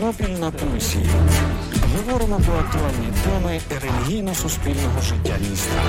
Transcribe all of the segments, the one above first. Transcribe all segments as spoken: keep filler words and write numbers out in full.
Тернопіль на пульсі. Говоримо про актуальні теми релігійно-суспільного життя міста.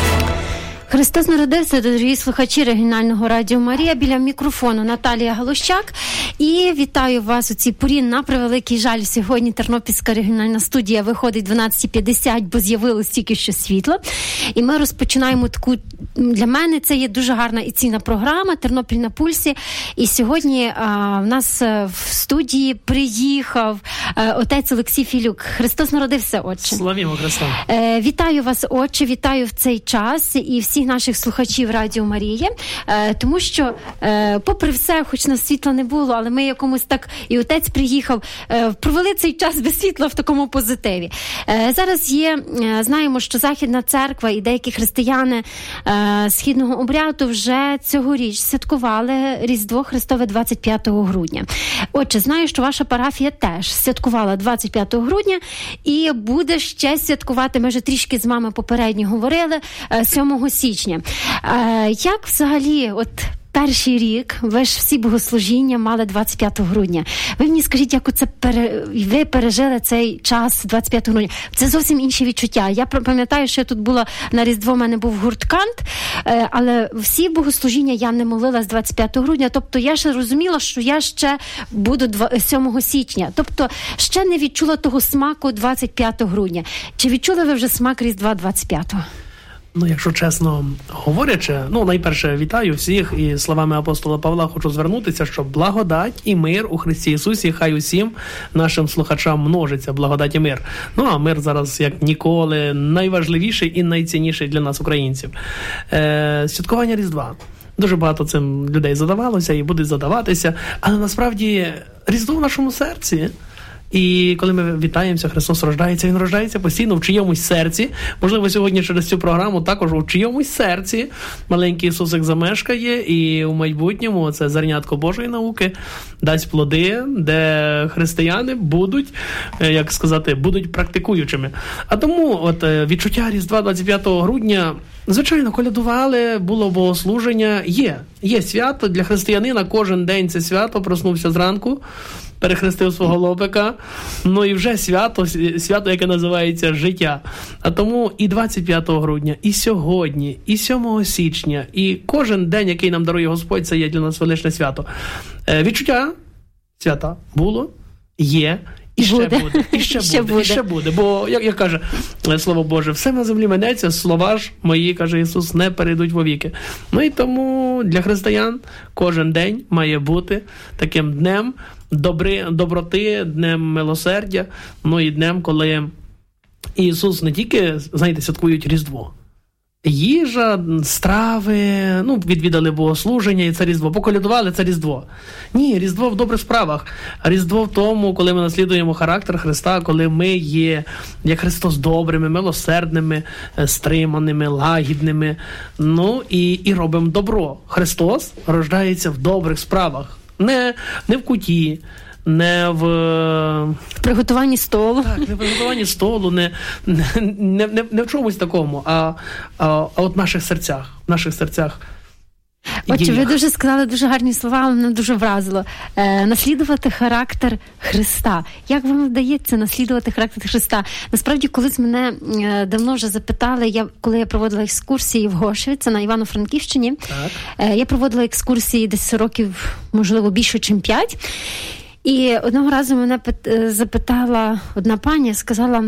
Христос народився, дорогі слухачі регіонального радіо Марія. Біля мікрофону Наталія Галущак. І вітаю вас у цій порі. На превеликий жаль, сьогодні Тернопільська регіональна студія виходить дванадцять п'ятдесят, бо з'явилось тільки що світло. І ми розпочинаємо таку, для мене це є дуже гарна і цінна програма «Тернопіль на пульсі». І сьогодні а, в нас в студії приїхав а, отець Олексій Філюк. Христос народився, отче. Славімо Христа. Е, вітаю вас, отче, вітаю в цей час і всіх наших слухачів Радіо Марії, е, тому що, е, попри все, хоч нас світла не було, але ми якомусь так, і отець приїхав, е, провели цей час без світла в такому позитиві. Е, зараз є, е, знаємо, що Західна церква і деякі християни е, східного обряду вже цьогоріч святкували Різдво Христове двадцять п'ятого грудня. Отже, знаю, що ваша парафія теж святкувала двадцять п'ятого грудня і буде ще святкувати, ми вже трішки з вами попередньо говорили, е, сьомого січня. Е, як взагалі, от перший рік, ви ж всі богослужіння мали двадцять п'ятого грудня. Ви мені скажіть, як оце пере... ви пережили цей час двадцять п'ятого грудня? Це зовсім інші відчуття. Я пам'ятаю, що я тут була на Різдво, в мене був гурт Кант, е, але всі богослужіння я не молила з двадцять п'ятого грудня. Тобто я ще розуміла, що я ще буду сьомого січня. Тобто ще не відчула того смаку двадцять п'ятого грудня. Чи відчули ви вже смак Різдва двадцять п'ятого? Ну, якщо чесно говорячи, ну, найперше, вітаю всіх і словами апостола Павла хочу звернутися, що благодать і мир у Христі Ісусі, хай усім нашим слухачам множиться, благодать і мир. Ну, а мир зараз, як ніколи, найважливіший і найцінніший для нас, українців. Е, святкування Різдва. Дуже багато цим людей задавалося і будуть задаватися, але насправді Різдво в нашому серці. І коли ми вітаємося, Христос рождається, Він рождається постійно в чиємусь серці. Можливо, сьогодні через цю програму також у чиємусь серці маленький Ісусик замешкає, і у майбутньому це зернятко Божої науки дасть плоди, де християни будуть, як сказати, будуть практикуючими. А тому от відчуття Різдва двадцять п'ятого грудня, звичайно, колядували, було богослуження, є. Є свято для християнина, кожен день це свято, проснувся зранку, перехрестив свого лобика, ну і вже свято, свято, яке називається життя. А тому і двадцять п'ятого грудня, і сьогодні, і сьомого січня, і кожен день, який нам дарує Господь, це є для нас величне свято. Е, відчуття свята було, є, і ще буде, буде, і ще, ще буде, буде, і ще буде. Бо, як, як каже Слово Боже, все на землі минеться, слова ж мої, каже Ісус, не перейдуть вовіки. Ну і тому для християн кожен день має бути таким днем добри, доброти, днем милосердя, ну і днем, коли Ісус не тільки, знаєте, святкують Різдво. Їжа, страви, ну, відвідали богослуження, і це Різдво. Поколядували, це Різдво. Ні, Різдво в добрих справах. Різдво в тому, коли ми наслідуємо характер Христа, коли ми є, як Христос, добрими, милосердними, стриманими, лагідними, ну, і, і робимо добро. Христос рождається в добрих справах. Не, не в куті, не в... в приготуванні столу. Так, не в приготуванні столу, не, не, не, не в чомусь такому, а, а, а от в наших серцях, в наших серцях. Отже, ви дуже сказали дуже гарні слова, мене дуже вразило. Е, наслідувати характер Христа. Як вам вдається наслідувати характер Христа? Насправді, колись мене е, давно вже запитали, я, коли я проводила екскурсії в Гошеві, це на Івано-Франківщині, е, я проводила екскурсії десь років, можливо, більше, ніж п'ять. І одного разу мене запитала одна пані, сказала,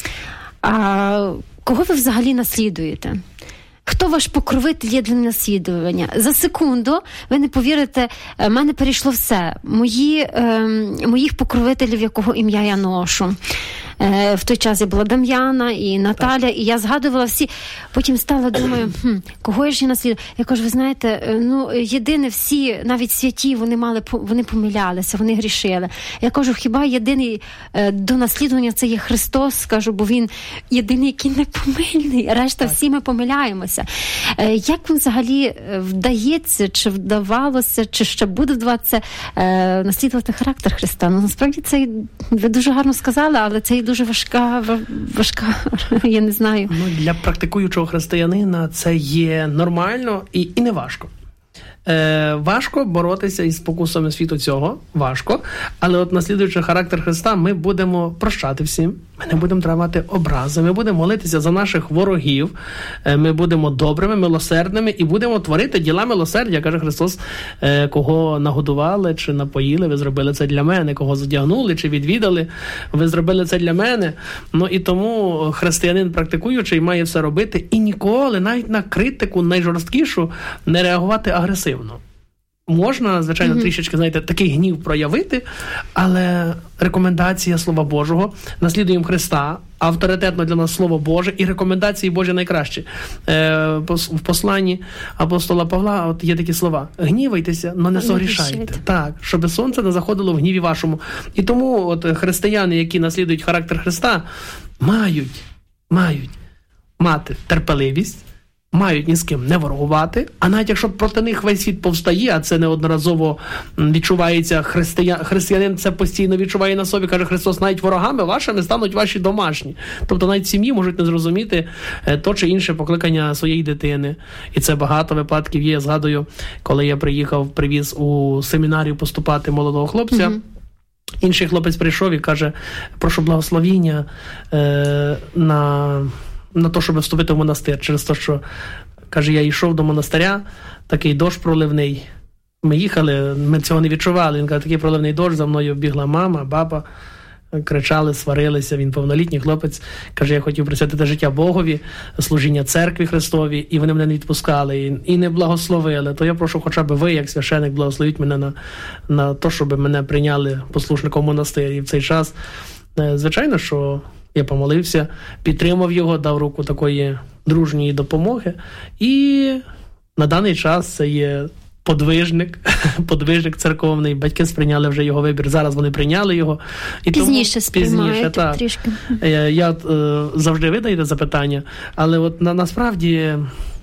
а кого ви взагалі наслідуєте? Хто ваш покровитель є для наслідування? За секунду, ви не повірите, в мене перейшло все. Мої, е, моїх покровителів, якого ім'я я ношу. Е, в той час я була Дам'яна і Наталя, так. І я згадувала всі. Потім стала, думаю, хм, кого я ж наслідую? Я кажу, ви знаєте, ну, єдине всі, навіть святі, вони мали, вони помилялися, вони грішили. Я кажу, хіба єдиний е, до наслідування це є Христос, кажу, бо він єдиний, який не помильний, решта так. Всі ми помиляємося. Е, як вам взагалі вдається, чи вдавалося, чи ще буде вдаватися е, наслідувати характер Христа? Ну, насправді, це ви дуже гарно сказали, але це дуже важка, важка, я не знаю. Ну, для практикуючого християнина це є нормально і, і не важко. Е, важко боротися із спокусами світу цього, важко, але от наслідуючи характер Христа, ми будемо прощати всім, ми не будемо тривати образи, ми будемо молитися за наших ворогів, е, ми будемо добрими, милосердними і будемо творити діла милосердя, каже Христос, е, кого нагодували чи напоїли, ви зробили це для мене, кого задягнули чи відвідали, ви зробили це для мене. Ну і тому християнин практикуючий має все робити і ніколи, навіть на критику найжорсткішу, не реагувати агресивно. Можна, звичайно, mm-hmm. трішечки, знаєте, такий гнів проявити, але рекомендація Слова Божого, наслідуємо Христа, авторитетно для нас Слово Боже, і рекомендації Божі найкращі. Е, в посланні апостола Павла от є такі слова: гнівайтеся, но не согрішайте. Так, щоб сонце не заходило в гніві вашому. І тому от християни, які наслідують характер Христа, мають, мають мати терпеливість, мають ні з ким не ворогувати, а навіть якщо проти них весь світ повстає, а це неодноразово відчувається, християн, християнин це постійно відчуває на собі, каже Христос, навіть ворогами вашими стануть ваші домашні. Тобто навіть сім'ї можуть не зрозуміти то чи інше покликання своєї дитини. І це багато випадків є. Я згадую, коли я приїхав, привіз у семінарію поступати молодого хлопця, mm-hmm. інший хлопець прийшов і каже: прошу благословіння е, на... на те, щоб вступити в монастир, через те, що, каже, я йшов до монастиря, такий дощ проливний, ми їхали, ми цього не відчували, він каже, такий проливний дощ, за мною бігла мама, баба, кричали, сварилися, він повнолітній хлопець, каже, я хотів присвятити життя Богові, служіння церкві Христовій, і вони мене не відпускали, і, і не благословили, то я прошу хоча б ви, як священик, благословіть мене на, на те, щоб мене прийняли послушником монастирі. І в цей час, звичайно, що я помолився, підтримав його, дав руку такої дружньої допомоги. І на даний час це є подвижник, подвижник церковний. Батьки сприйняли вже його вибір, зараз вони прийняли його. І пізніше сприймають трішки. Я, я е, завжди ви даєте запитання, але от на, насправді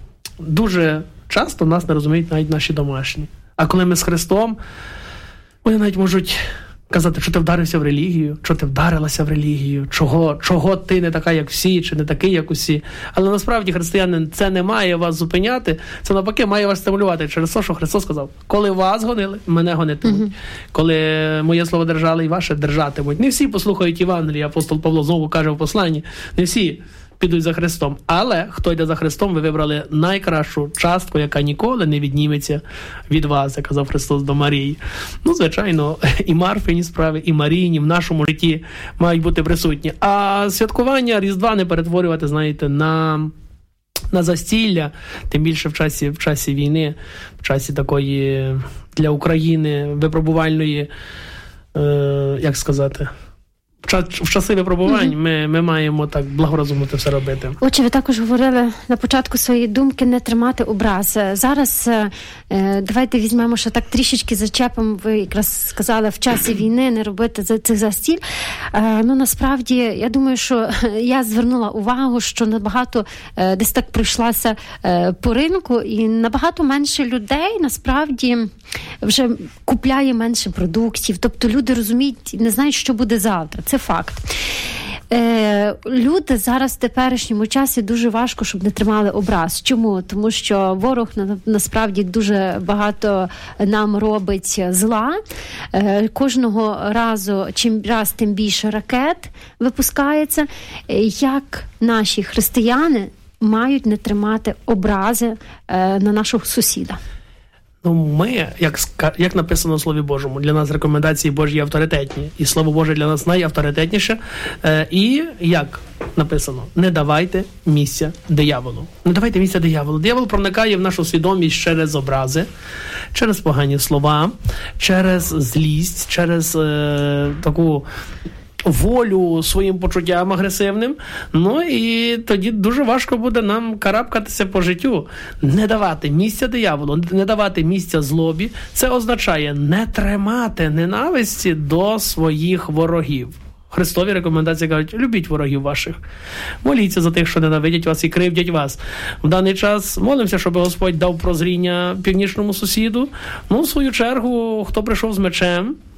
дуже часто нас не розуміють навіть наші домашні. А коли ми з Христом, вони навіть можуть казати, що ти вдарився в релігію, що ти вдарилася в релігію, чого, чого ти не така, як всі, чи не такий, як усі. Але насправді, християнин, це не має вас зупиняти, це навпаки має вас стимулювати через те, що Христос сказав: коли вас гонили, мене гонитимуть. Mm-hmm. Коли моє слово держали, і ваше держатимуть. Не всі послухають Євангелія, апостол Павло знову каже в посланні, не всі підуть за Христом. Але хто йде за Христом, ви вибрали найкращу частку, яка ніколи не відніметься від вас, як казав Христос до Марії. Ну, звичайно, і Марфині справи, і Маріїні в нашому житті мають бути присутні. А святкування Різдва не перетворювати, знаєте, на, на застілля, тим більше в часі, в часі війни, в часі такої для України випробувальної, е, як сказати, в часи випробувань mm-hmm. ми, ми маємо так благорозумно це все робити. Отже, ви також говорили на початку своєї думки не тримати образ. Зараз е, давайте візьмемо, що так трішечки зачепимо, ви якраз сказали, в часі війни не робити за цих застіль. Е, ну, насправді, я думаю, що я звернула увагу, що набагато е, десь так пройшлася е, по ринку, і набагато менше людей, насправді, вже купляє менше продуктів. Тобто люди розуміють, не знають, що буде завтра. Це факт. Е, люди зараз в теперішньому часі дуже важко, щоб не тримали образ. Чому? Тому що ворог на, насправді дуже багато нам робить зла. Е, кожного разу, чим раз, тим більше ракет випускається. Е, як наші християни мають не тримати образи е, на нашого сусіда? Ну, ми, як, як написано в Слові Божому, для нас рекомендації Божі авторитетні. І Слово Боже для нас найавторитетніше. Е, і, як написано, не давайте місця дияволу. Не давайте місця дияволу. Диявол проникає в нашу свідомість через образи, через погані слова, через злість, через е, таку волю своїм почуттям агресивним. Ну і тоді дуже важко буде нам карабкатися по життю. Не давати місця дияволу, не давати місця злобі. Це означає не тримати ненависті до своїх ворогів. Христові рекомендації кажуть: любіть ворогів ваших. Моліться за тих, що ненавидять вас і кривдять вас. В даний час молимося, щоб Господь дав прозріння північному сусіду. Ну, в свою чергу, хто прийшов з мечем,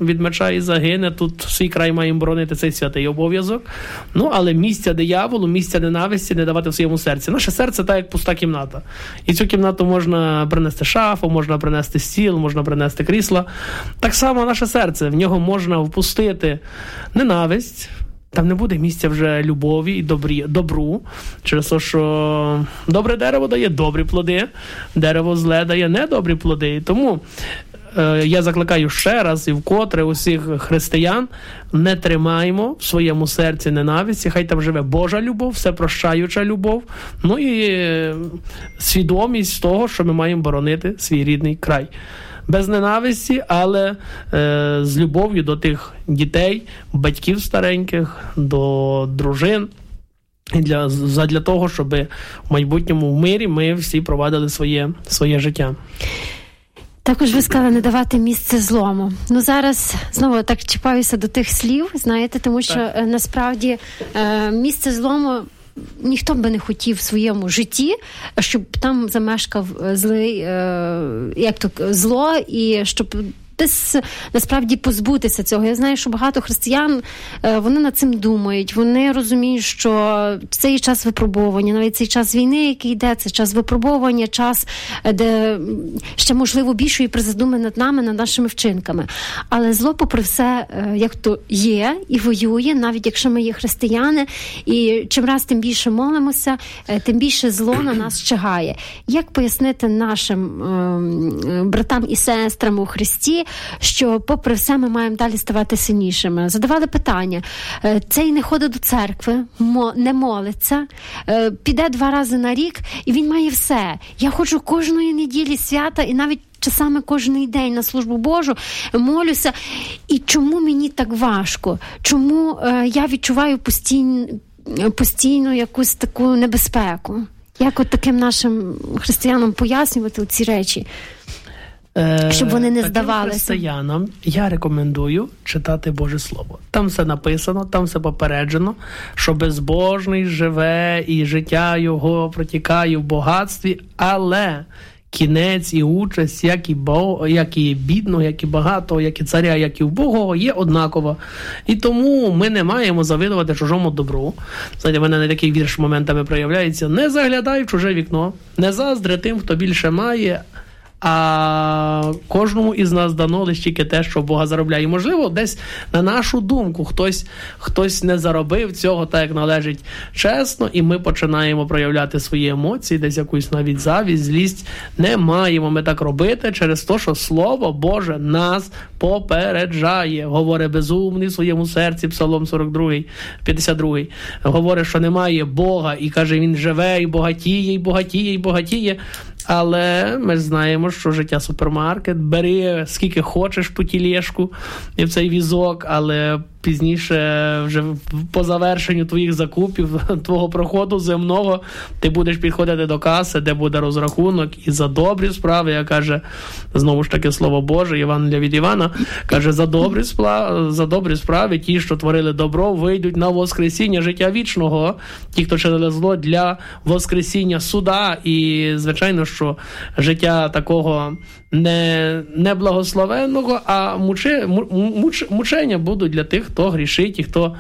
від меча і загине. Тут свій край маємо боронити, цей святий обов'язок. Ну, але місця дияволу, місця ненависті не давати в своєму серці. Наше серце так, як пуста кімната. І цю кімнату можна принести шафу, можна принести стіл, можна принести крісла. Так само наше серце. В нього можна впустити ненависть. Там не буде місця вже любові і добрі, добру, через те, що добре дерево дає добрі плоди, дерево зле дає недобрі плоди. І тому е, я закликаю ще раз і вкотре усіх християн, не тримаємо в своєму серці ненависті, хай там живе Божа любов, всепрощаюча любов, ну і е, свідомість того, що ми маємо боронити свій рідний край. Без ненависті, але е, з любов'ю до тих дітей, батьків стареньких, до дружин, і для, задля того, щоб в майбутньому в мирі ми всі провадили своє, своє життя. Також ви сказали не давати місце злому. Ну зараз знову так чіпаюся до тих слів, знаєте, тому що так. насправді е, місце злому ніхто би не хотів в своєму житті, щоб там замешкав злий, як то, зло, і щоб десь насправді позбутися цього. Я знаю, що багато християн, вони над цим думають, вони розуміють, що цей час випробування, навіть цей час війни, який йде, це час випробування, час, де ще, можливо, більшої призадуми над нами, над нашими вчинками. Але зло, попри все, як то є і воює, навіть якщо ми є християни, і чим раз тим більше молимося, тим більше зло на нас чигає. Як пояснити нашим е, братам і сестрам у Христі, що попри все ми маємо далі ставати сильнішими? Задавали питання. Цей не ходить до церкви, не молиться, піде два рази на рік, і він має все. Я ходжу кожної неділі свята, і навіть часами кожний день на службу Божу, молюся. І чому мені так важко? Чому я відчуваю постійно, постійно якусь таку небезпеку? Як от таким нашим християнам пояснювати ці речі? Щоб вони не здавалися. Християнам я рекомендую читати Боже Слово. Там все написано, там все попереджено, що безбожний живе і життя його протікає в багатстві, але кінець і участь, як і, бо, як і бідного, як і багатого, як і царя, як і вбогого, є однакова. І тому ми не маємо завидувати чужому добру. Знаєте, в мене не такий вірш моментами проявляється. Не заглядай в чуже вікно, не заздри тим, хто більше має, а кожному із нас дано лише тільки те, що Бога заробляє. І, можливо, десь на нашу думку хтось, хтось не заробив цього так, як належить чесно, і ми починаємо проявляти свої емоції, десь якусь навіть завість, злість. Не маємо ми так робити через те, що Слово Боже нас попереджає. Говорить безумний в своєму серці, Псалом сорок другий, п'ятдесят другий. Говорить, що немає Бога, і каже, він живе, і багатіє, і багатіє, і багатіє. Але ми знаємо, що життя супермаркет, бери скільки хочеш ту тілешку і в цей візок, але пізніше, вже по завершенню твоїх закупів, твого проходу земного, ти будеш підходити до каси, де буде розрахунок, і за добрі справи, я каже, знову ж таки слово Боже, Євангелія від Івана, каже, за добрі справи, за добрі справи, ті, що творили добро, вийдуть на воскресіння життя вічного, ті, хто чинили зло, для воскресіння суда. І, звичайно, що життя такого не, не благословенного, а муче, муч, мучення будуть для тих, хто грішить і хто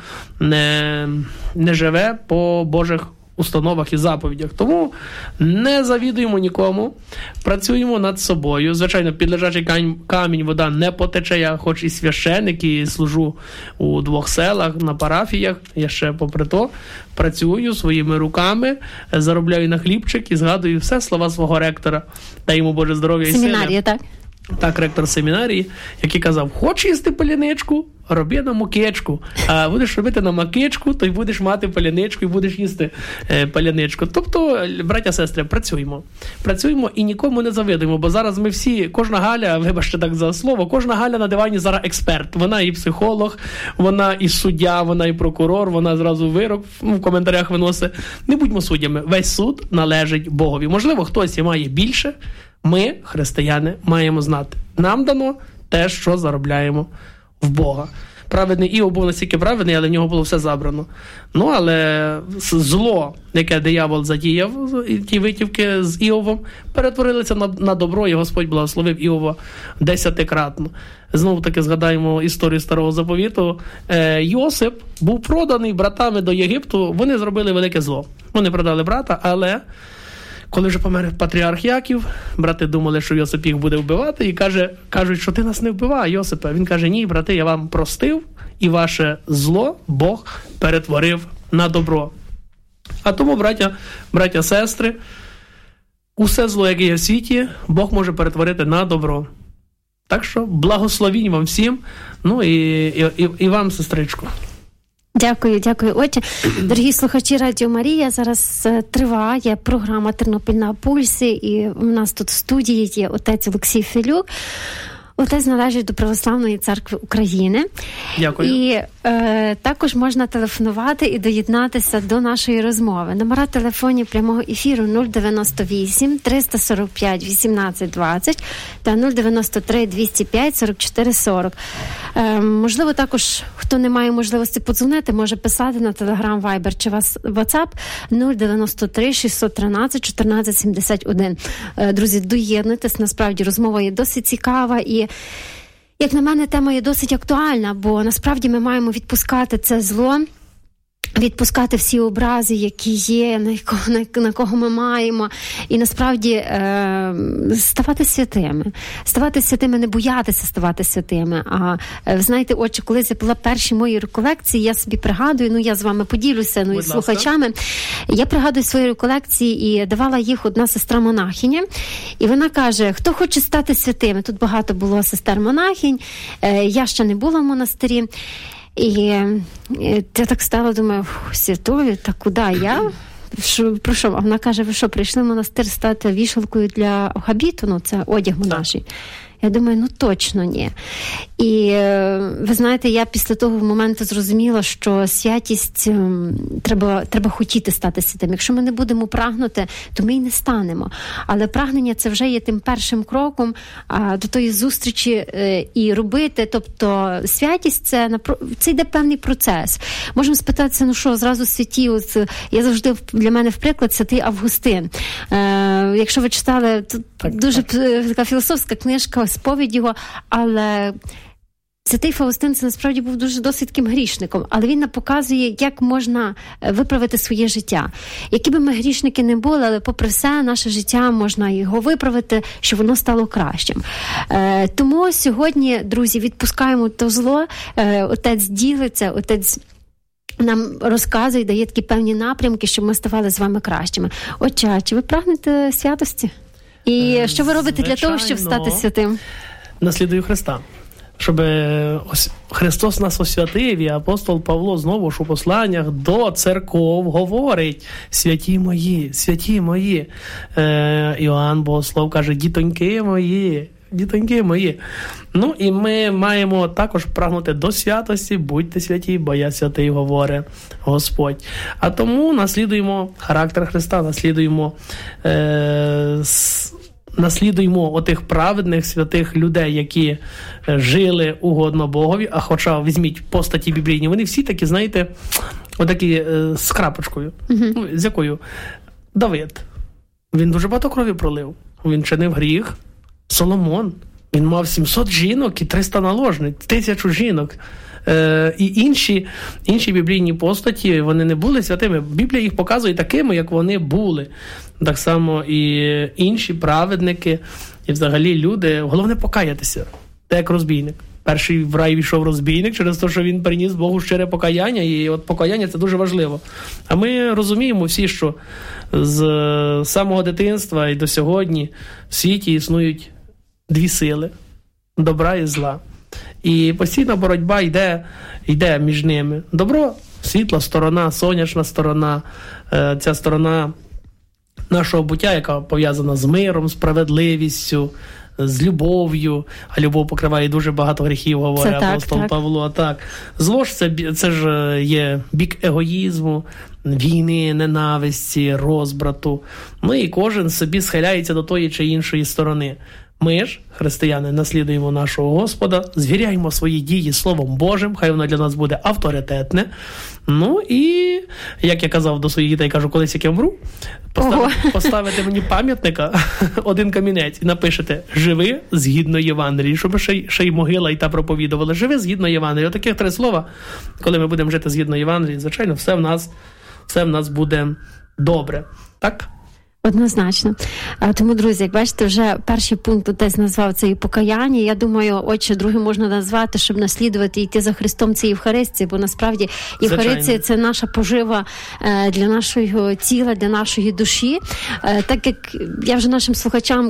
не, не живе по Божих установах і заповідях. Тому не завідуємо нікому, працюємо над собою. Звичайно, під лежачий камінь вода не потече. Я хоч і священик, і служу у двох селах, на парафіях, я ще попри то працюю своїми руками, заробляю на хлібчик і згадую все слова свого ректора. Дай йому Боже здоров'я і сили. Семінарія, так? Так, ректор семінарії, який казав, хочеш їсти паляничку, роби на мукичку. А будеш робити на макичку, то й будеш мати паляничку, і будеш їсти е, паляничку. Тобто, браття, сестри, працюємо. Працюємо і нікому не завидуємо, бо зараз ми всі, кожна Галя, вибачте так за слово, кожна Галя на дивані зараз експерт. Вона і психолог, вона і суддя, вона і прокурор, вона зразу вирок в коментарях виносить. Не будьмо суддями. Весь суд належить Богові. Можливо, хтось і має більше. Ми, християни, маємо знати. Нам дано те, що заробляємо в Бога. праведний Іов був настільки праведний, але в нього було все забрано. Ну, але зло, яке диявол задіяв, ті витівки з Іовом, перетворилися на, на добро, і Господь благословив Іова десятикратно. Знову таки згадаємо історію Старого Заповіту. Е, Йосип був проданий братами до Єгипту, вони зробили велике зло. Вони продали брата, але коли вже помер патріарх Яків, брати думали, що Йосип їх буде вбивати, і каже, кажуть, що ти нас не вбивай, Йосипе. Він каже, ні, брати, я вам простив, і ваше зло Бог перетворив на добро. А тому, браття, браття, сестри, усе зло, яке є в світі, Бог може перетворити на добро. Так що благословінь вам всім, ну і, і, і вам, сестричко. Дякую, дякую, отче. Дорогі слухачі Радіо Марія, зараз триває програма «Тернопіль на пульсі», і у нас тут в студії є отець Олексій Філюк. Отець належить до Православної Церкви України. Дякую. І е, також можна телефонувати і доєднатися до нашої розмови. Номера телефонів прямого ефіру нуль дев'яносто вісім триста сорок п'ять вісімнадцять двадцять та нуль дев'яносто три двісті п'ять сорок чотири сорок. Е, можливо, також, хто не має можливості подзвонити, може писати на Telegram, Viber чи WhatsApp нуль дев'яносто три шістсот тринадцять чотирнадцять сімдесят один. Е, друзі, доєднуйтесь, насправді розмова є досить цікава і, як на мене, тема є досить актуальна, бо насправді ми маємо відпускати це зло, відпускати всі образи, які є, на кого, на, на кого ми маємо, і насправді е, ставати святими. Ставати святими, не боятися ставати святими. А ви знаєте, отче, коли це була перші мої реколекції, я собі пригадую, ну я з вами поділюся, ну і слухачами. Я пригадую свої реколекції і давала їх одна сестра-монахиня, і вона каже, хто хоче стати святими? Тут багато було сестер-монахинь, е, я ще не була в монастирі. І я так стала, думаю, святою, та куди я? Що, про що? А вона каже, ви що, прийшли в монастир стати вішалкою для хабіту? Ну, це одяг монаший. Я думаю, ну точно ні. І ви знаєте, я після того моменту зрозуміла, що святість треба, треба хотіти стати святим. Якщо ми не будемо прагнути, то ми й не станемо. Але прагнення це вже є тим першим кроком а, до тої зустрічі е, і робити. Тобто святість це, це йде певний процес. Можемо спитатися, ну що, зразу святі, ось, я завжди, для мене в приклад святий Августин. Е, якщо ви читали, тут так, дуже так. така філософська книжка, сповідь його, але святий Фаустин це насправді був дуже досить таким грішником, але він нам показує, як можна виправити своє життя. Які би ми грішники не були, але попри все, наше життя можна його виправити, щоб воно стало кращим. Е, тому сьогодні, друзі, відпускаємо то зло, е, отець ділиться, отець нам розказує, дає такі певні напрямки, щоб ми ставали з вами кращими. Отче, чи ви прагнете святості? І що ви робите Звичайно, для того, щоб стати святим? Наслідую Христа. Щоб ось Христос нас освятив, і апостол Павло знову ж у посланнях до церков говорить: святі мої, святі мої. Е, Іоанн Богослов каже: дітоньки мої, дітоньки мої. Ну і ми маємо також прагнути до святості, будьте святі, бо я святий, говорить Господь. А тому наслідуємо характер Христа, наслідуємо е, с, наслідуємо отих праведних, святих людей, які жили угодно Богові, а хоча візьміть постаті біблійні, вони всі такі, знаєте, отакі е, з крапочкою. Uh-huh. Ну, з якою? Давид. Він дуже багато крові пролив. Він чинив гріх. Соломон. Він мав сімсот жінок і триста наложниць, тисячу жінок. Е, і інші, інші біблійні постаті, вони не були святими. Біблія їх показує такими, як вони були. Так само і інші праведники, і взагалі люди. Головне покаятися. Так як розбійник. Перший в рай війшов розбійник через те, що він приніс Богу щире покаяння, і от покаяння – це дуже важливо. А ми розуміємо всі, що з самого дитинства і до сьогодні в світі існують дві сили – добра і зла. І постійна боротьба йде, йде між ними. Добро – світла сторона, сонячна сторона, ця сторона нашого буття, яка пов'язана з миром, справедливістю, з любов'ю, а любов покриває дуже багато гріхів, говорить апостол так, Павло. Так. Зло ж це, це ж є бік егоїзму, війни, ненависті, розбрату. Ну і кожен собі схиляється до тої чи іншої сторони. Ми ж, християни, наслідуємо нашого Господа, звіряємо свої дії Словом Божим, хай воно для нас буде авторитетне. Ну і, як я казав до своїх дітей, кажу, колись як я вмру, поставити, поставити мені пам'ятника, один камінець, і напишете «Живи згідно Євангелії», щоб ще й, ще й могила і та проповідувала. «Живи згідно Євангелії». Отаких три слова, коли ми будемо жити згідно Євангелії, звичайно, все в нас, все в нас буде добре. Так? Однозначно. Тому, друзі, як бачите, вже перший пункт отець назвав це і покаяння. Я думаю, отже, другий можна назвати, щоб наслідувати і йти за Христом, це Євхаристія, бо насправді Євхаристія – це наша пожива для нашого тіла, для нашої душі. Так як я вже нашим слухачам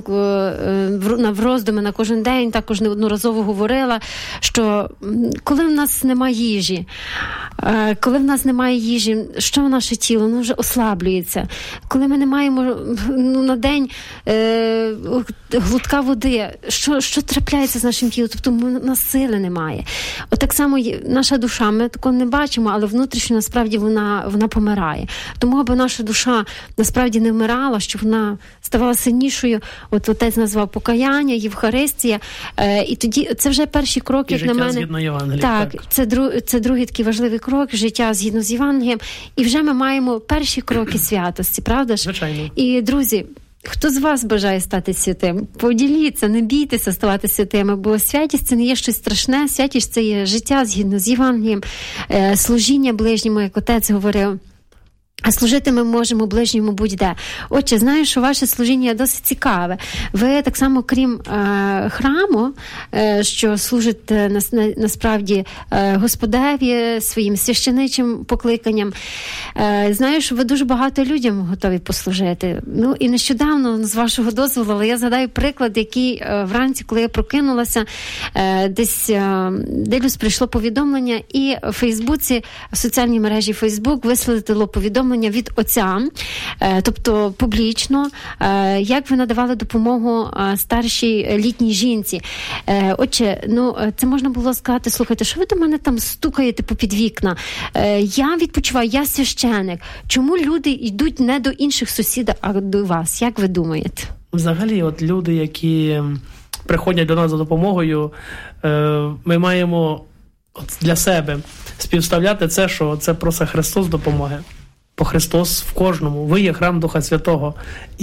в роздуми на кожен день також неодноразово говорила, що коли в нас немає їжі, коли в нас немає їжі, що наше тіло? Воно вже ослаблюється. Коли ми не маємо ну, на день е, глотка води, що, що трапляється з нашим тілом? Тобто у нас сили немає. От так само наша душа, ми такого не бачимо, але внутрішньо насправді вона, вона помирає. Тому, аби наша душа насправді не вмирала, щоб вона ставала сильнішою, от отець назвав покаяння, Євхаристія, е, і тоді це вже перші кроки, як на мене. Згідно Євангелія. Так, так. Це, друг, це другий такий важливий крок, життя згідно з Євангелієм, і вже ми маємо перші кроки святості, правда ж? Звичайно. І, друзі, хто з вас бажає стати святим? Поділіться, не бійтеся ставати святими, бо святість – це не є щось страшне, святість – це є життя згідно з Євангелієм, служіння ближньому, як отець говорив. А служити ми можемо ближньому будь-де. Отже, знаю, що ваше служіння досить цікаве. Ви так само, крім е, храму, е, що служите на, на, насправді е, Господеві, своїм священичим покликанням, е, знаю, що ви дуже багато людям готові послужити. Ну, і нещодавно, з вашого дозволу, але я згадаю приклад, який е, вранці, коли я прокинулася, е, десь е, дивлюсь, прийшло повідомлення, і в Фейсбуці, в соціальній мережі Фейсбук висвітлило повідомлення від отця, тобто публічно, як ви надавали допомогу старшій літній жінці. Отже, ну, це можна було сказати, слухайте, що ви до мене там стукаєте попід вікна? Я відпочиваю, я священик. Чому люди йдуть не до інших сусідів, а до вас? Як ви думаєте? Взагалі, от люди, які приходять до нас за допомогою, ми маємо для себе співставляти це, що це просить Христос допомоги. Бо Христос в кожному. Ви є храм Духа Святого.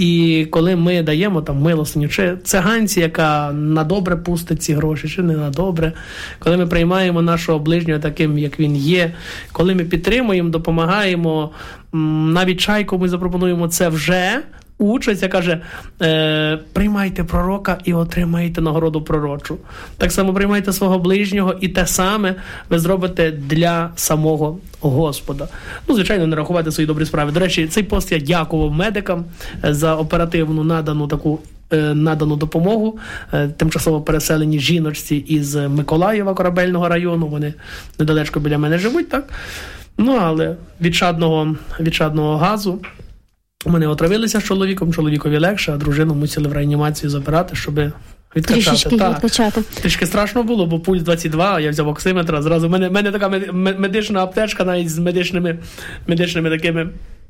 І коли ми даємо там милостиню, чи циганці, яка на добре пустить ці гроші, чи не на добре, коли ми приймаємо нашого ближнього таким, як він є, коли ми підтримуємо, допомагаємо, навіть чайку ми запропонуємо, це вже участь, яка каже, е, приймайте пророка і отримаєте нагороду пророчу. Так само приймайте свого ближнього, і те саме ви зробите для самого Господа. Ну, звичайно, не рахувати свої добрі справи. До речі, цей пост я дякував медикам за оперативну надану таку е, надану допомогу е, тимчасово переселені жіночці із Миколаєва, Корабельного району. Вони недалечко біля мене живуть, так? Ну, але від шадного, від шадного газу вони отравилися з чоловіком, чоловікові легше, а дружину мусили в реанімацію забирати, щоб відкачати. Трішечки відкачати. Трішки страшно було, бо пульс двадцять два, а я взяв оксиметр, зразу. У мене, мене така медична аптечка навіть з медичними, медичними такими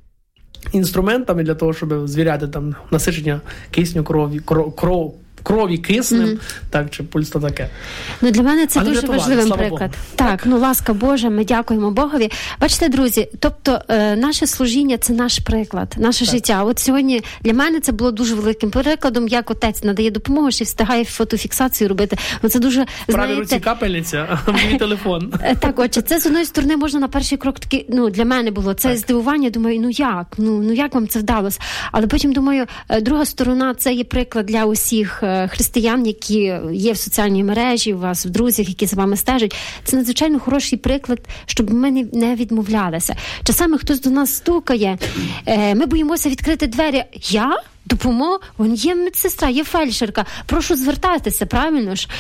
інструментами для того, щоб звіряти там насичення кисню, крові, кров, кров крові киснем, mm-hmm. так, чи пульс то таке. Ну, для мене це Але дуже важливий приклад. Богу. Так, так, ну, ласка Божа, ми дякуємо Богові. Бачите, друзі, тобто е, наше служіння – це наш приклад, наше так. життя. От сьогодні для мене це було дуже великим прикладом, як отець надає допомогу, ще встигає фотофіксацію робити. Ну, це дуже, в правій руці капельниця, а в мій телефон. Так, отже, це з одної сторони можна на перший крок таки, ну, для мене було це так. здивування, думаю, ну як? Ну, ну як вам це вдалося? Але потім думаю, друга сторона – це є приклад для усіх християн, які є в соціальній мережі, у вас в друзях, які за вами стежать. Це надзвичайно хороший приклад, щоб ми не відмовлялися. Часами хтось до нас стукає, ми боїмося відкрити двері. Я? Допомогу? Вон є медсестра, є фельдшерка. Прошу звертатися, правильно ж?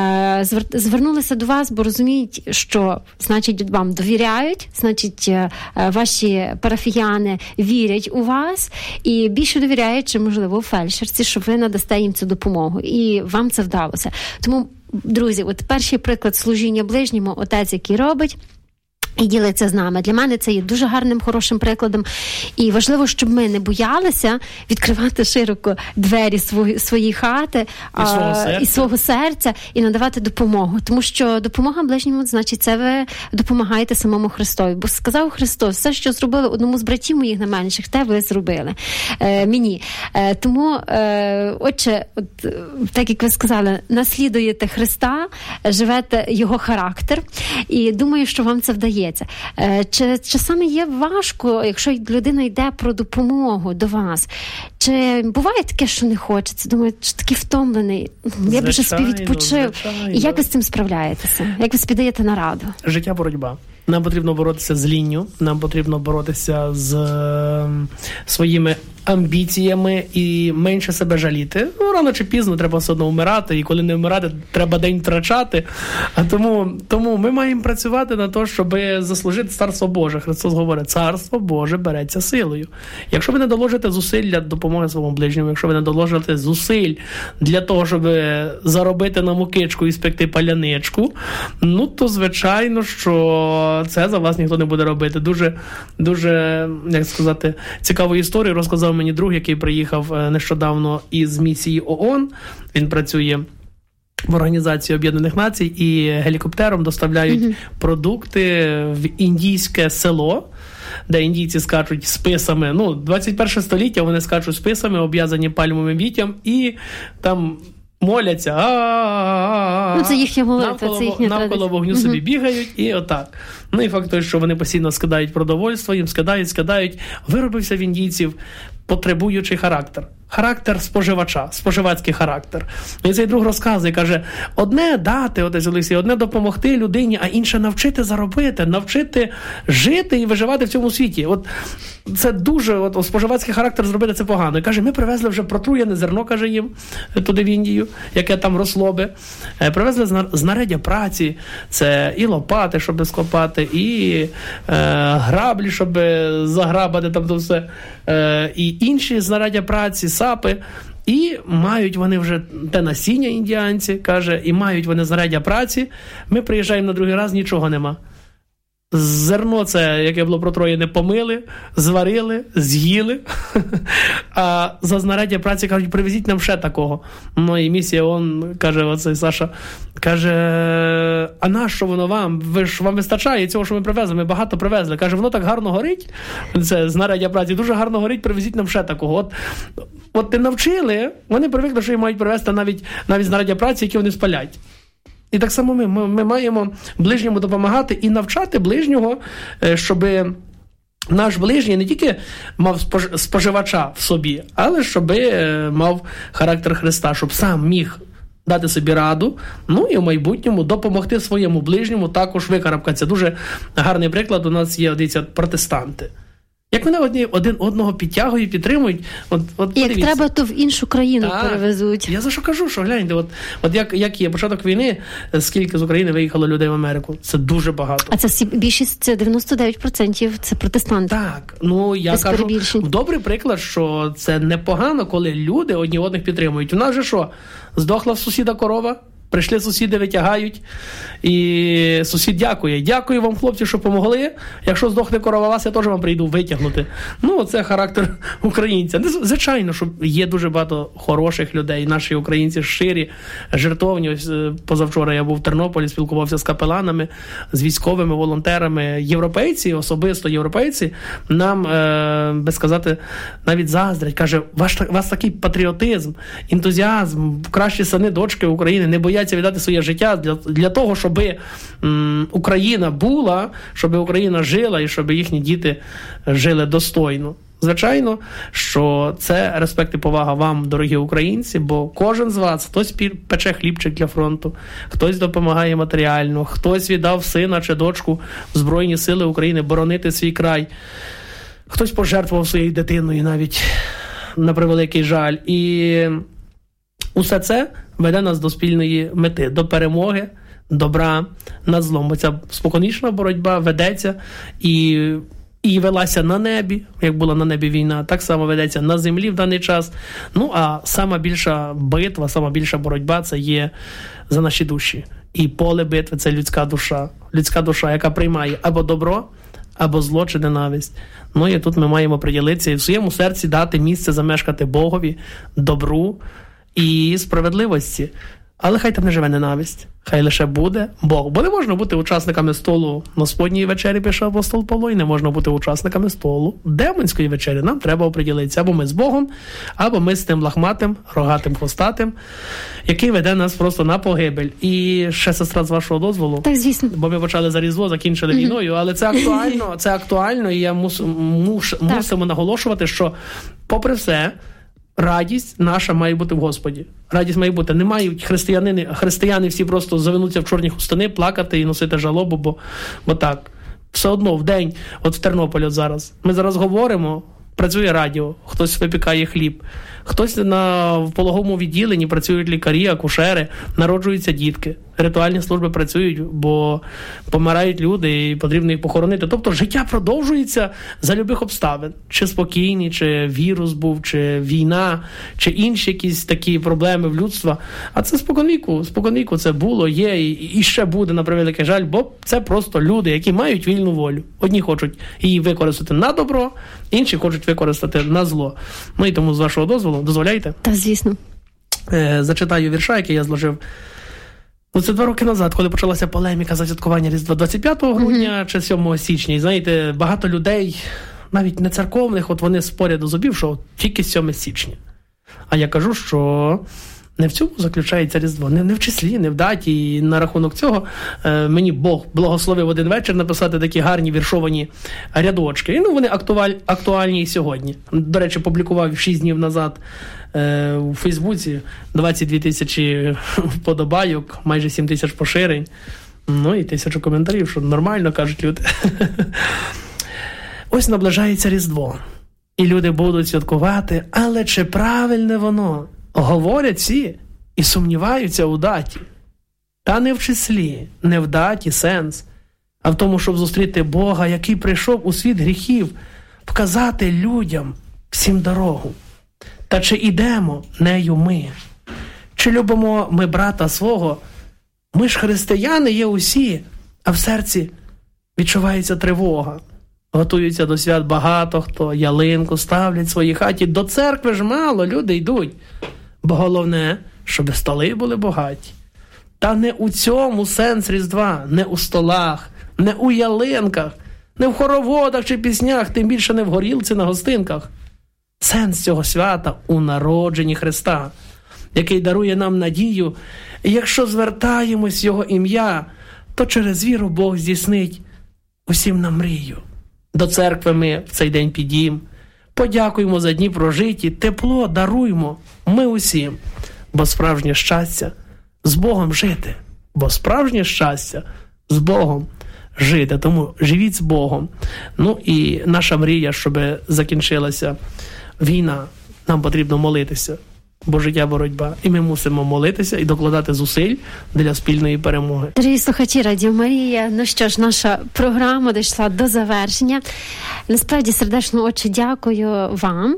Звернулися до вас, бо розуміють, що, значить, вам довіряють, значить, ваші парафіяни вірять у вас і більше довіряють, чи, можливо, фельдшерці, що ви надасте їм цю допомогу. І вам це вдалося. Тому, друзі, от перший приклад служіння ближньому, отець, який робить, і ділиться з нами. Для мене це є дуже гарним, хорошим прикладом. І важливо, щоб ми не боялися відкривати широко двері свої, свої хати і, а, свого і свого серця, і надавати допомогу. Тому що допомога ближньому, значить, це ви допомагаєте самому Христові. Бо сказав Христос, все, що зробили одному з братів моїх найменших, те ви зробили е, мені. Е, тому, е, отче, от, так як ви сказали, наслідуєте Христа, живете його характер, і думаю, що вам це вдається. Чи часами є важко, якщо людина йде про допомогу до вас? Чи буває таке, що не хочеться? Думаю, що такий втомлений, я б вже собі відпочив. Звичайно. І як ви з цим справляєтеся? Як ви собі даєте на раду? Життя боротьба. Нам потрібно боротися з лінню, нам потрібно боротися з е, своїми амбіціями і менше себе жаліти. Ну, рано чи пізно треба все одно вмирати, і коли не вмирати, треба день втрачати. А тому, тому ми маємо працювати на те, щоб заслужити Царство Боже. Христос говорить, Царство Боже береться силою. Якщо ви не доложите зусиль для допомоги своєму ближньому, якщо ви не доложите зусиль для того, щоб заробити на мукичку і спекти паляничку, ну, то, звичайно, що це за вас ніхто не буде робити. Дуже, дуже, як сказати, цікаву історію розказав мені друг, який приїхав нещодавно із місії ООН. Він працює в Організації Об'єднаних Націй і гелікоптером доставляють mm-hmm. продукти в індійське село, де індійці скачуть списами. Ну, двадцять перше століття вони скачуть списами, обв'язані пальмовим віттям, і там моляться. Ну, це їхня молитва, це їхня навколо вогню собі uh-huh. бігають, і отак. Ну, і факт той, що вони постійно скидають продовольство, їм скидають, скидають. Виробився в індійців потребуючий характер. Характер споживача, споживацький характер. І цей друг розказує, каже, одне дати, отець Олексій, одне допомогти людині, а інше навчити заробити, навчити жити і виживати в цьому світі. От це дуже, от споживацький характер зробити це погано. І каже, ми привезли вже протруєне зерно, каже їм, туди в Індію, яке там росло би. Привезли знаряддя праці, це і лопати, щоб скопати, і е, граблі, щоб заграбати там то все, е, і інші знаряддя праці, сапи. І мають вони вже те насіння індіанці, каже, і мають вони знаряддя праці. Ми приїжджаємо на другий раз, нічого нема. Зерно це, яке було протроєне, помили, зварили, з'їли. А за знаряддя праці кажуть, привезіть нам ще такого. Ну і місія ООН, каже оцей Саша, каже, а нащо воно вам? Ви ж вам вистачає цього, що ми привезли? Ми багато привезли. Каже, воно так гарно горить, це знаряддя праці, дуже гарно горить, привезіть нам ще такого. От, от ти навчили, вони привикли, що їм мають привезти навіть, навіть знаряддя праці, які вони спалять. І так само ми, ми, ми маємо ближньому допомагати і навчати ближнього, щоб наш ближній не тільки мав споживача в собі, але щоб мав характер Христа, щоб сам міг дати собі раду, ну і в майбутньому допомогти своєму ближньому також викарабкатися. Дуже гарний приклад у нас є, дивіться, протестанти. Як вони одні, один одного підтягують, підтримують. От, от як треба, то в іншу країну так, перевезуть. Я за що кажу, що гляньте, от, от як, як є початок війни, скільки з України виїхало людей в Америку. Це дуже багато. А це всі, більшість, це дев'яносто дев'ять відсотків це протестанти. Так, ну я без кажу, добрий приклад, що це непогано, коли люди одні одних підтримують. У нас же що, здохла в сусіда корова? Прийшли сусіди, витягають, і сусід дякує. Дякую вам, хлопці, що помогли. Якщо здохне корова вас, я теж вам прийду витягнути. Ну, це характер українця. Звичайно, що є дуже багато хороших людей. Наші українці щирі, жертовні. Ось позавчора я був в Тернополі, спілкувався з капеланами, з військовими, волонтерами. Європейці, особисто європейці, нам, е, би сказати, навіть заздрять. Каже, ваш, у вас такий патріотизм, ентузіазм, кращі сини, дочки України не бояться віддати своє життя для, для того, щоб м, Україна була, щоб Україна жила і щоб їхні діти жили достойно. Звичайно, що це респект і повага вам, дорогі українці, бо кожен з вас, хтось пече хлібчик для фронту, хтось допомагає матеріально, хтось віддав сина чи дочку в Збройні Сили України боронити свій край, хтось пожертвував своєю дитиною навіть, на превеликий жаль. І усе це веде нас до спільної мети, до перемоги, добра над злом. Бо ця споконвічна боротьба ведеться і, і велася на небі, як була на небі війна, так само ведеться на землі в даний час. Ну, а сама більша битва, сама більша боротьба – це є за наші душі. І поле битви – це людська душа. людська душа, яка приймає або добро, або зло чи ненависть. Ну і тут ми маємо приділитися і в своєму серці дати місце замешкати Богові, добру і справедливості. Але хай там не живе ненависть, хай лише буде Бог. Бо не можна бути учасниками столу Господньої вечері, пише апостол Павло, і не можна бути учасниками столу демонської вечері. Нам треба оприділитися, або ми з Богом, або ми з тим лахматим, рогатим, хвостатим, який веде нас просто на погибель. І ще, сестра, з вашого дозволу, так, звісно. Бо ми почали за Різдво, закінчили війною, але це актуально, це актуально, і я мус, муш, мусимо наголошувати, що попри все, радість наша має бути в Господі. Радість має бути. Не мають християни, християни всі просто завинуться в чорні хустини, плакати і носити жалобу, бо, бо так. Все одно в день, от в Тернополі от зараз, ми зараз говоримо, працює радіо, хтось випікає хліб, хтось на в пологовому відділенні працюють лікарі, акушери, народжуються дітки, ритуальні служби працюють, бо помирають люди і потрібно їх похоронити. Тобто життя продовжується за любих обставин. Чи спокійні, чи вірус був, чи війна, чи інші якісь такі проблеми в людства. А це споконвіку, споконвіку це було, є і ще буде, на превеликий жаль, бо це просто люди, які мають вільну волю. Одні хочуть її використати на добро, інші хочуть використати на зло. Ну і тому, з вашого дозволу, дозволяєте? Так, звісно. Е, зачитаю вірша, який я зложив. Ну, це два роки назад, коли почалася полеміка за святкування Різдва двадцять п'ятого грудня mm-hmm. чи сьомого січня. І, знаєте, багато людей, навіть не церковних, от вони спорять до зубів, що от тільки сьоме січня. А я кажу, що не в цьому заключається Різдво, не, не в числі, не в даті. І на рахунок цього е, мені Бог благословив один вечір написати такі гарні віршовані рядочки. І ну, вони актуаль, актуальні і сьогодні. До речі, публікував шість днів назад е, у Фейсбуці двадцять дві тисячі вподобайок, майже сім тисяч поширень, ну і тисячу коментарів, що нормально, кажуть люди. Ось наближається Різдво. І люди будуть святкувати, але чи правильне воно? Говорять всі і сумніваються у даті. Та не в числі, не в даті сенс, а в тому, щоб зустріти Бога, який прийшов у світ гріхів, вказати людям всім дорогу. Та чи ідемо нею ми? Чи любимо ми брата свого? Ми ж християни є усі, а в серці відчувається тривога. Готуються до свят багато хто, ялинку ставлять в своїй хаті. До церкви ж мало, люди йдуть. Бо головне, щоб столи були багаті. Та не у цьому сенс Різдва, не у столах, не у ялинках, не в хороводах чи піснях, тим більше не в горілці на гостинках. Сенс цього свята у народженні Христа, який дарує нам надію, і якщо звертаємось в Його ім'я, то через віру Бог здійснить усім нам мрію. До церкви ми в цей день підійм, подякуємо за дні прожиті, тепло даруймо ми усім, бо справжнє щастя з Богом жити, бо справжнє щастя з Богом жити, тому живіть з Богом. Ну і наша мрія, щоб закінчилася війна, нам потрібно молитися, бо життя боротьба, і ми мусимо молитися і докладати зусиль для спільної перемоги. Дорогі слухачі Радіо Марія, ну що ж, наша програма дійшла до завершення. Насправді, сердечно, отче, дякую вам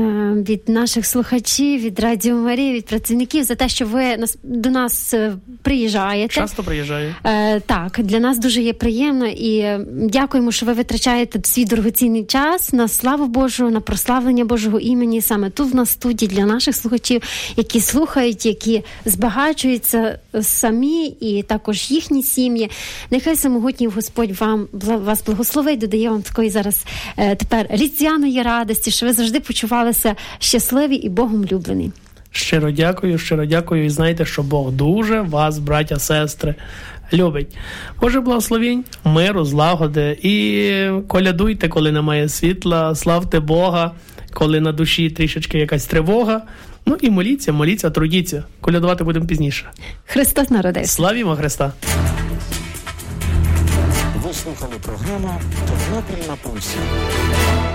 від наших слухачів, від Радіо Марії, від працівників за те, що ви до нас приїжджаєте. Часто приїжджаю. Так, для нас дуже є приємно і дякуємо, що ви витрачаєте свій дорогоцінний час на славу Божу, на прославлення Божого імені, саме тут в нас студії для наших слухачів, які слухають, які збагачуються самі і також їхні сім'ї. Нехай всемогутній Господь вам вас благословить, додає вам такої зараз е, тепер різдвяної радості, що ви завжди почувалися щасливі і Богом люблені. Щиро дякую, щиро дякую. І знайте, що Бог дуже вас, браття, сестри, любить. Боже благословінь, миру, злагоди. І колядуйте, коли немає світла, славте Бога, коли на душі трішечки якась тривога. Ну і моліться, моліться, трудіться. Колядувати будемо пізніше. Христос народився. Славімо Христа. Ви слухали програму «Тернопіль на пульсі».